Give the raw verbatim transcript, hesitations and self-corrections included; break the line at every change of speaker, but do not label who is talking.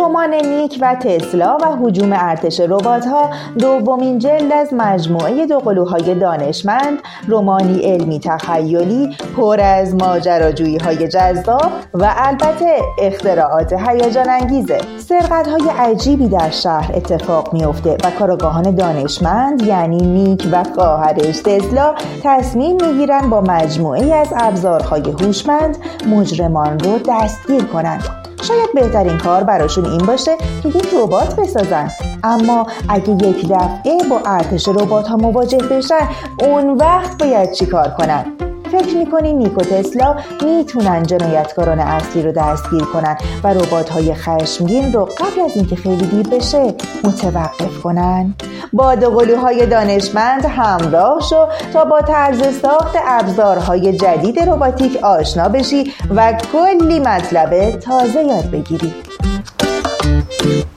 رمان نیک و تسلا و هجوم ارتش ربات‌ها دومین جلد از مجموعه دوقلوهای دانشمند، رمانی علمی تخیلی پر از ماجراجویی‌های جذاب و البته اختراعات هیجان انگیزه. سرقت‌های عجیبی در شهر اتفاق میفته و کارآگاهان دانشمند یعنی نیک و خواهرش تسلا تصمیم میگیرن با مجموعه‌ای از ابزارهای هوشمند مجرمان رو دستگیر کنن. شاید بهترین کار براشون این باشه که یک ربات بسازن، اما اگه یک دفعه با ارتش ربات‌ها مواجه بشن اون وقت باید چی کار کنن؟ فکر میکنی نیک و تسلا میتونن جنایتکاران اصلی رو دستگیر کنن و ربات‌های خشمگین رو قبل از اینکه خیلی دیر بشه متوقف کنن؟ با دوقلوهای دانشمند همراه شو تا با طرز ساخت ابزارهای جدید رباتیک آشنا بشی و کلی مطلب تازه یاد بگیری.